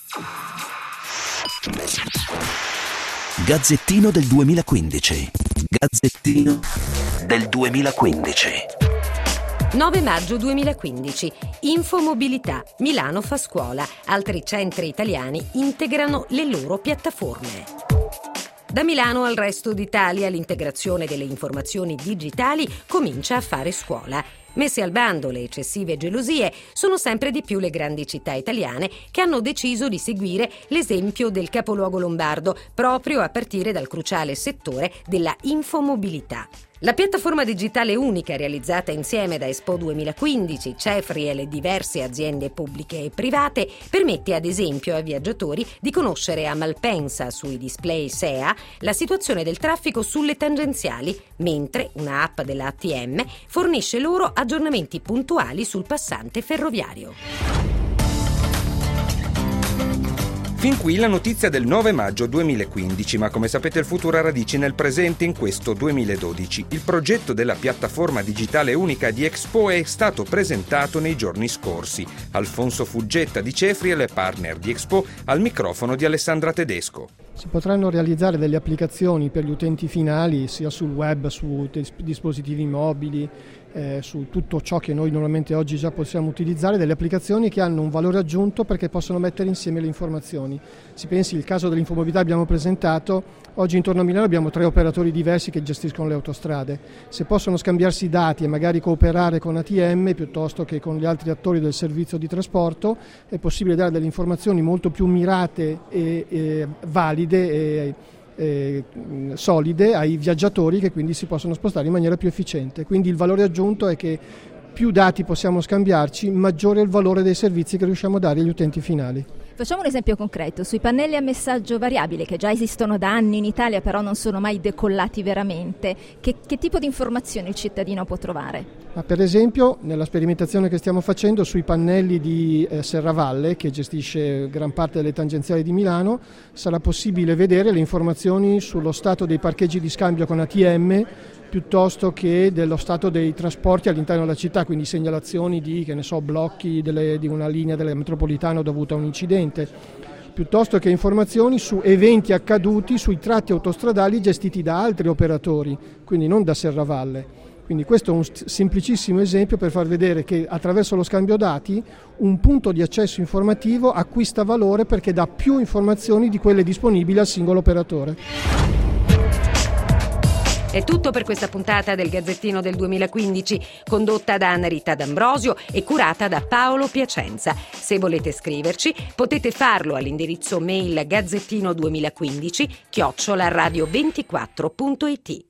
Gazzettino del 2015. Gazzettino del 2015. 9 maggio 2015. Infomobilità. Milano fa scuola. Altri centri italiani integrano le loro piattaforme. Da Milano al resto d'Italia l'integrazione delle informazioni digitali comincia a fare scuola. Messe al bando le eccessive gelosie, sono sempre di più le grandi città italiane che hanno deciso di seguire l'esempio del capoluogo lombardo, proprio a partire dal cruciale settore della infomobilità. La piattaforma digitale unica realizzata insieme da Expo 2015, Cefri e le diverse aziende pubbliche e private permette ad esempio ai viaggiatori di conoscere a Malpensa sui display SEA la situazione del traffico sulle tangenziali, mentre una app della ATM fornisce loro aggiornamenti puntuali sul passante ferroviario. Fin qui la notizia del 9 maggio 2015, ma come sapete il futuro ha radici nel presente in questo 2012. Il progetto della piattaforma digitale unica di Expo è stato presentato nei giorni scorsi. Alfonso Fuggetta di Cefri e le partner di Expo al microfono di Alessandra Tedesco. Si potranno realizzare delle applicazioni per gli utenti finali sia sul web, su dispositivi mobili, su tutto ciò che noi normalmente oggi già possiamo utilizzare, delle applicazioni che hanno un valore aggiunto perché possono mettere insieme le informazioni. Si pensi il caso dell'infomobilità abbiamo presentato, oggi intorno a Milano abbiamo 3 operatori diversi che gestiscono le autostrade. Se possono scambiarsi dati e magari cooperare con ATM piuttosto che con gli altri attori del servizio di trasporto, è possibile dare delle informazioni molto più mirate e valide e solide ai viaggiatori che quindi si possono spostare in maniera più efficiente. Quindi il valore aggiunto è che più dati possiamo scambiarci, maggiore è il valore dei servizi che riusciamo a dare agli utenti finali. Facciamo un esempio concreto, sui pannelli a messaggio variabile che già esistono da anni in Italia però non sono mai decollati veramente, che tipo di informazioni il cittadino può trovare? Ma per esempio nella sperimentazione che stiamo facendo sui pannelli di Serravalle, che gestisce gran parte delle tangenziali di Milano, sarà possibile vedere le informazioni sullo stato dei parcheggi di scambio con ATM piuttosto che dello stato dei trasporti all'interno della città, quindi segnalazioni di blocchi di una linea della metropolitana dovuta a un incidente, piuttosto che informazioni su eventi accaduti sui tratti autostradali gestiti da altri operatori, quindi non da Serravalle. Quindi questo è un semplicissimo esempio per far vedere che attraverso lo scambio dati un punto di accesso informativo acquista valore perché dà più informazioni di quelle disponibili al singolo operatore. È tutto per questa puntata del Gazzettino del 2015, condotta da Anna Rita D'Ambrosio e curata da Paolo Piacenza. Se volete scriverci, potete farlo all'indirizzo mail gazzettino2015@radio24.it.